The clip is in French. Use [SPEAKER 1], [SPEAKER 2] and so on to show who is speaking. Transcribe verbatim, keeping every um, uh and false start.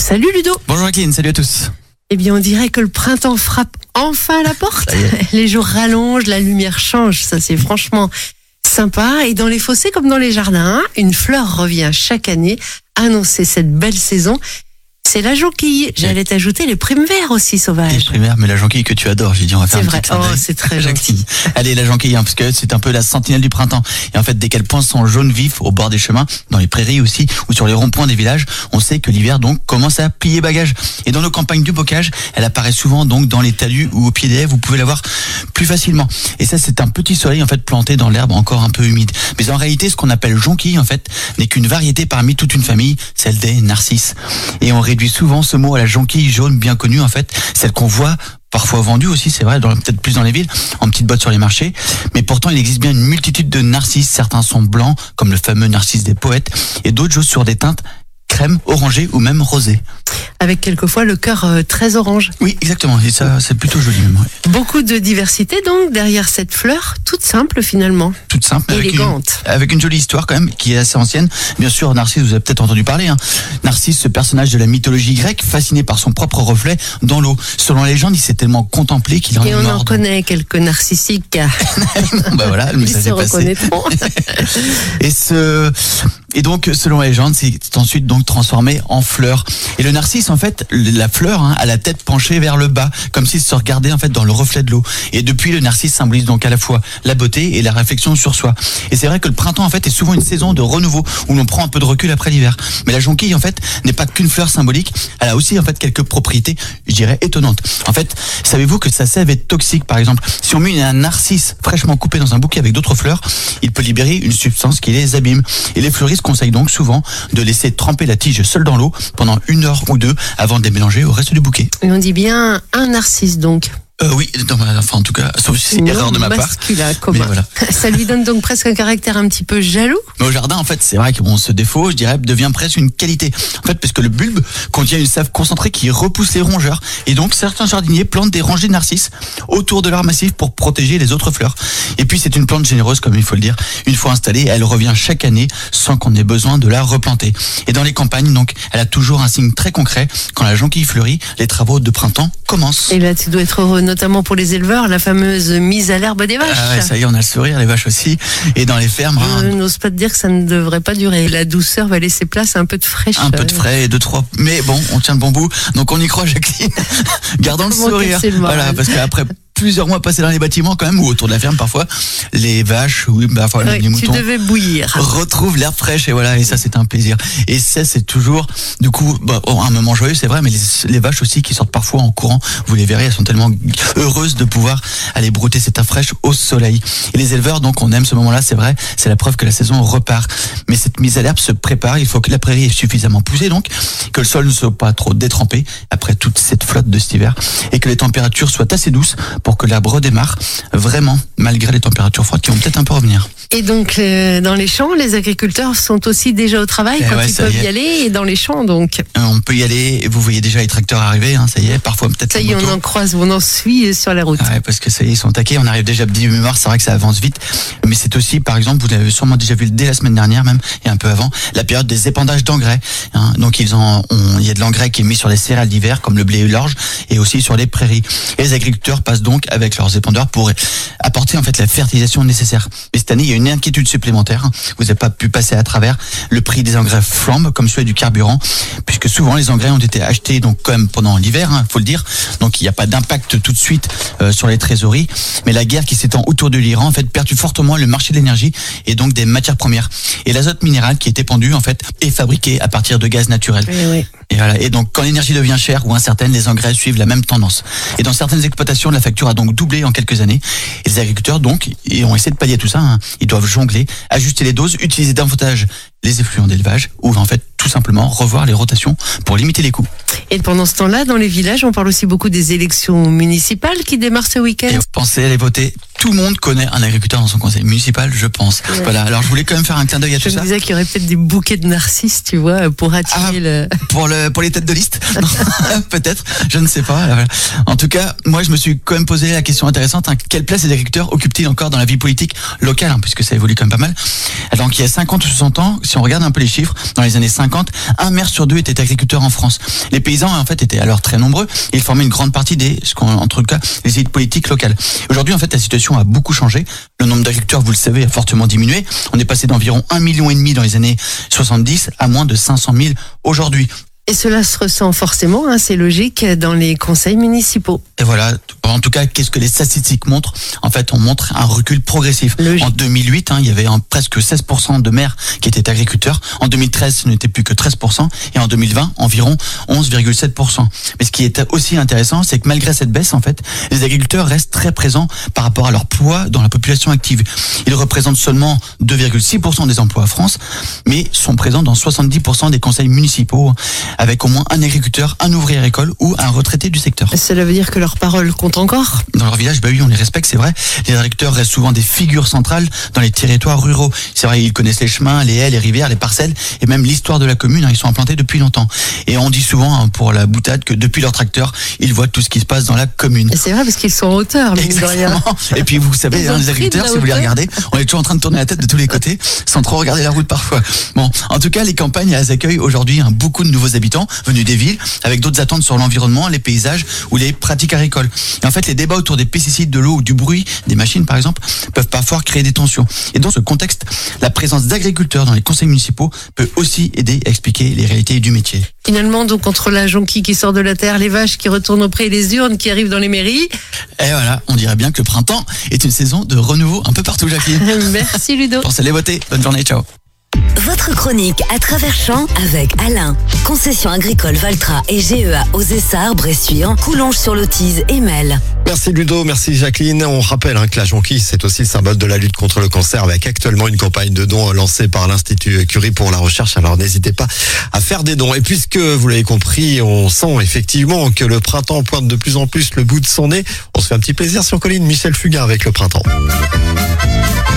[SPEAKER 1] Salut Ludo.
[SPEAKER 2] Bonjour Jacqueline, salut à tous.
[SPEAKER 1] Eh bien, on dirait que le printemps frappe enfin à la porte. Les jours rallongent, la lumière change. Ça, c'est franchement sympa. Et dans les fossés comme dans les jardins, une fleur revient chaque année annoncer cette belle saison. C'est la jonquille. J'allais t'ajouter les primes verts aussi, Sauvage.
[SPEAKER 2] Les primes verts, mais la jonquille que tu adores, j'ai dit on va faire
[SPEAKER 1] C'est
[SPEAKER 2] un
[SPEAKER 1] vrai.
[SPEAKER 2] petit clin
[SPEAKER 1] Oh,
[SPEAKER 2] d'œil.
[SPEAKER 1] c'est très gentil.
[SPEAKER 2] Allez, la jonquille, hein, parce que c'est un peu la sentinelle du printemps. Et en fait, dès qu'elle pointe son jaune vif au bord des chemins, dans les prairies aussi, ou sur les ronds-points des villages, on sait que l'hiver donc commence à plier bagages. Et dans nos campagnes du bocage, elle apparaît souvent donc dans les talus ou au pied des haies, vous pouvez la voir plus facilement. Et ça, c'est un petit soleil en fait planté dans l'herbe encore un peu humide. Mais en réalité, ce qu'on appelle jonquille en fait n'est qu'une variété parmi toute une famille, celle des narcisses. Et on réduit souvent ce mot à la jonquille jaune bien connue en fait, celle qu'on voit parfois vendue aussi, c'est vrai, dans- peut-être plus dans les villes, en petites bottes sur les marchés. Mais pourtant, il existe bien une multitude de narcisses. Certains sont blancs, comme le fameux narcisse des poètes, et d'autres jouent sur des teintes crème, orangée ou même rosée.
[SPEAKER 1] Avec quelquefois le cœur euh, très orange.
[SPEAKER 2] Oui, exactement, et ça, c'est plutôt joli même. Ouais.
[SPEAKER 1] Beaucoup de diversité donc derrière cette fleur, toute simple finalement.
[SPEAKER 2] Toute simple, avec une,
[SPEAKER 1] Élégante.
[SPEAKER 2] avec une jolie histoire quand même, qui est assez ancienne. Bien sûr, Narcisse, vous avez peut-être entendu parler. Hein. Narcisse, ce personnage de la mythologie grecque, fasciné par son propre reflet dans l'eau. Selon la légende, il s'est tellement contemplé qu'il en
[SPEAKER 1] Et
[SPEAKER 2] est
[SPEAKER 1] on
[SPEAKER 2] mort.
[SPEAKER 1] en
[SPEAKER 2] donc-
[SPEAKER 1] connaît quelques narcissiques.
[SPEAKER 2] Bon, bah voilà, le
[SPEAKER 1] Ils
[SPEAKER 2] message
[SPEAKER 1] se
[SPEAKER 2] est passé.
[SPEAKER 1] reconnaîtront.
[SPEAKER 2] Et ce, et donc, selon la légende, c'est ensuite donc transformé en fleur. Et le narcisse, en fait, la fleur, hein, a la tête penchée vers le bas, comme s'il se regardait, en fait, dans le reflet de l'eau. Et depuis, le narcisse symbolise donc à la fois la beauté et la réflexion sur soi. Et c'est vrai que le printemps, en fait, est souvent une saison de renouveau, où l'on prend un peu de recul après l'hiver. Mais la jonquille, en fait, n'est pas qu'une fleur symbolique. Elle a aussi, en fait, quelques propriétés, je dirais, étonnantes. En fait, savez-vous que sa sève est toxique, par exemple? Si on met un narcisse fraîchement coupé dans un bouquet avec d'autres fleurs, il peut libérer une substance qui les abîme. Et les fleuristes conseillent donc souvent de laisser tremper la tige seule dans l'eau pendant une heure ou deux avant de les mélanger au reste du bouquet.
[SPEAKER 1] Et on dit bien un narcisse donc.
[SPEAKER 2] Euh, oui, non, enfin, en tout cas, sauf si c'est
[SPEAKER 1] Non,
[SPEAKER 2] erreur de ma part.
[SPEAKER 1] masculin,
[SPEAKER 2] Mais
[SPEAKER 1] commun.
[SPEAKER 2] voilà.
[SPEAKER 1] Ça lui donne donc presque un caractère un petit peu jaloux.
[SPEAKER 2] Mais au jardin, en fait, c'est vrai que bon, ce défaut, je dirais, devient presque une qualité. En fait, parce que le bulbe contient une sève concentrée qui repousse les rongeurs. Et donc, certains jardiniers plantent des rangées de narcisses autour de leur massif pour protéger les autres fleurs. Et puis, c'est une plante généreuse, comme il faut le dire. Une fois installée, elle revient chaque année sans qu'on ait besoin de la replanter. Et dans les campagnes, donc, elle a toujours un signe très concret. Quand la jonquille fleurit, les travaux de printemps commencent.
[SPEAKER 1] Et là, tu dois être heureux, notamment pour les éleveurs, la fameuse mise à l'herbe des vaches.
[SPEAKER 2] Ah ouais, ça y est, on a le sourire, les vaches aussi. Et dans les fermes, hein,
[SPEAKER 1] Je n'ose pas te dire que ça ne devrait pas durer. La douceur va laisser place à un peu de fraîcheur.
[SPEAKER 2] un peu de frais et deux, trois. Mais bon, on tient le bon bout. Donc on y croit, Jacqueline. Gardons le
[SPEAKER 1] Comment
[SPEAKER 2] sourire.
[SPEAKER 1] casser le moral.
[SPEAKER 2] Voilà, parce qu'après plusieurs mois passés dans les bâtiments, quand même, ou autour de la ferme parfois, les vaches, oui, bah, enfin,
[SPEAKER 1] Ouais,
[SPEAKER 2] les
[SPEAKER 1] tu
[SPEAKER 2] moutons
[SPEAKER 1] devais bouillir.
[SPEAKER 2] retrouvent l'herbe fraîche et voilà, et ça c'est un plaisir. Et ça c'est toujours, du coup, bah, oh, un moment joyeux, c'est vrai, mais les, les vaches aussi qui sortent parfois en courant, vous les verrez, elles sont tellement heureuses de pouvoir aller brouter cette herbe fraîche au soleil. Et les éleveurs, donc, on aime ce moment-là, c'est vrai, c'est la preuve que la saison repart. Mais cette mise à l'herbe se prépare, il faut que la prairie ait suffisamment poussé, donc, que le sol ne soit pas trop détrempé après toute cette flotte de cet hiver, et que les températures soient assez douces pour que l'herbe redémarre, vraiment, malgré les températures froides qui vont peut-être un peu revenir.
[SPEAKER 1] Et donc, euh, dans les champs, les agriculteurs sont aussi déjà au travail
[SPEAKER 2] Eh
[SPEAKER 1] quand
[SPEAKER 2] ouais,
[SPEAKER 1] ils
[SPEAKER 2] ça
[SPEAKER 1] peuvent
[SPEAKER 2] y est.
[SPEAKER 1] y aller. Et dans les champs, donc,
[SPEAKER 2] Euh, On peut y aller, et vous voyez déjà les tracteurs arriver, hein, ça y est, parfois peut-être
[SPEAKER 1] ça
[SPEAKER 2] la
[SPEAKER 1] y est, on
[SPEAKER 2] moto.
[SPEAKER 1] en croise, on en suit sur la route.
[SPEAKER 2] Ah ouais, parce que ça y est, ils sont taqués, on arrive déjà début mars, c'est vrai que ça avance vite. Mais c'est aussi, par exemple, vous l'avez sûrement déjà vu dès la semaine dernière même, et un peu avant, la période des épandages d'engrais. Hein. Donc ils en, on, il y a de l'engrais qui est mis sur les céréales d'hiver, comme le blé et l'orge, et aussi sur les prairies. Et les agriculteurs passent donc avec leurs épandeurs pour apporter en fait la fertilisation nécessaire. Mais cette année, il y a une inquiétude supplémentaire. Vous n'avez pas pu passer à travers. Le prix des engrais flambe, comme celui du carburant, puisque souvent les engrais ont été achetés donc quand même pendant l'hiver, hein, faut le dire. Donc il n'y a pas d'impact tout de suite euh, sur les trésoreries. Mais la guerre qui s'étend autour de l'Iran en fait perturbe fortement le marché de l'énergie et donc des matières premières. Et l'azote minéral qui est épandu en fait est fabriqué à partir de gaz naturel.
[SPEAKER 1] Eh oui.
[SPEAKER 2] Et voilà. Et donc, quand l'énergie devient chère ou incertaine, les engrais suivent la même tendance. Et dans certaines exploitations, la facture a donc doublé en quelques années. Et les agriculteurs, donc, et ont essayé de pallier tout ça. Hein. Ils doivent jongler, ajuster les doses, utiliser davantage les effluents d'élevage ou en fait, tout simplement, revoir les rotations pour limiter les coûts.
[SPEAKER 1] Et pendant ce temps-là, dans les villages, on parle aussi beaucoup des élections municipales qui démarrent ce week-end.
[SPEAKER 2] Et pensez à aller voter. Tout le monde connaît un agriculteur dans son conseil municipal, je pense.
[SPEAKER 1] Ouais.
[SPEAKER 2] Voilà. Alors, je voulais quand même faire un clin d'œil à
[SPEAKER 1] Je
[SPEAKER 2] tout
[SPEAKER 1] me
[SPEAKER 2] ça.
[SPEAKER 1] disais qu'il y aurait peut-être des bouquets de narcisses, tu vois, pour attirer
[SPEAKER 2] Ah,
[SPEAKER 1] le...
[SPEAKER 2] Pour le pour les têtes de liste, peut-être, je ne sais pas. Voilà. En tout cas, moi je me suis quand même posé la question intéressante, hein, quelle place les agriculteurs occupent-ils encore dans la vie politique locale, hein, puisque ça évolue quand même pas mal. Donc il y a cinquante ou soixante ans, si Si on regarde un peu les chiffres, dans les années cinquante, un maire sur deux était agriculteur en France. Les paysans, en fait, étaient alors très nombreux et ils formaient une grande partie des, ce qu'on, en tout cas, les élites politiques locales. Aujourd'hui, en fait, la situation a beaucoup changé. Le nombre d'agriculteurs, vous le savez, a fortement diminué. On est passé d'environ un million et demi dans les années soixante-dix à moins de cinq cent mille aujourd'hui.
[SPEAKER 1] Et cela se ressent forcément, hein, c'est logique, dans les conseils municipaux.
[SPEAKER 2] Et voilà, en tout cas, qu'est-ce que les statistiques montrent ? En fait, on montre un recul progressif.
[SPEAKER 1] Logique.
[SPEAKER 2] En deux mille huit, hein, il y avait un, presque seize pour cent de maires qui étaient agriculteurs. En deux mille treize, ce n'était plus que treize pour cent. Et en deux mille vingt, environ onze virgule sept pour cent. Mais ce qui est aussi intéressant, c'est que malgré cette baisse, en fait, les agriculteurs restent très présents par rapport à leur poids dans la population active. Ils représentent seulement deux virgule six pour cent des emplois en France, mais sont présents dans soixante-dix pour cent des conseils municipaux, avec au moins un agriculteur, un ouvrier agricole ou un retraité du secteur.
[SPEAKER 1] Cela veut dire que leur parole compte encore ?
[SPEAKER 2] Dans leur village, bah oui, on les respecte, c'est vrai. Les agriculteurs restent souvent des figures centrales dans les territoires ruraux. C'est vrai, ils connaissent les chemins, les haies, les rivières, les parcelles et même l'histoire de la commune. Hein, ils sont implantés depuis longtemps. Et on dit souvent, hein, pour la boutade, que depuis leur tracteur, ils voient tout ce qui se passe dans la commune.
[SPEAKER 1] Et c'est vrai parce qu'ils sont en hauteur, mine de rien.
[SPEAKER 2] Et puis vous savez, hein, les agriculteurs, si vous les regardez, on est toujours en train de tourner la tête de tous les côtés, sans trop regarder la route parfois. Bon, en tout cas, les campagnes, elles accueillent aujourd'hui hein, beaucoup de nouveaux habitants venus des villes, avec d'autres attentes sur l'environnement, les paysages ou les pratiques agricoles. Et en fait, les débats autour des pesticides, de l'eau ou du bruit, des machines par exemple, peuvent parfois créer des tensions. Et dans ce contexte, la présence d'agriculteurs dans les conseils municipaux peut aussi aider à expliquer les réalités du métier.
[SPEAKER 1] Finalement, donc, entre la jonquille qui sort de la terre, les vaches qui retournent auprès des urnes qui arrivent dans les mairies.
[SPEAKER 2] Et voilà, on dirait bien que le printemps est une saison de renouveau un peu partout, Jacqueline.
[SPEAKER 1] Merci Ludo.
[SPEAKER 2] Pensez à les voter. Bonne journée, ciao.
[SPEAKER 3] Votre chronique à travers champs avec Alain. Concession agricole Valtra et G E A aux Essarts, Bressuire, Coulonges-sur-Lotise et Mel.
[SPEAKER 4] Merci Ludo, merci Jacqueline. On rappelle hein, que la jonquille, c'est aussi le symbole de la lutte contre le cancer avec actuellement une campagne de dons lancée par l'Institut Curie pour la recherche. Alors n'hésitez pas à faire des dons. Et puisque vous l'avez compris, on sent effectivement que le printemps pointe de plus en plus le bout de son nez. On se fait un petit plaisir sur Colline, Michel Fugain avec le printemps.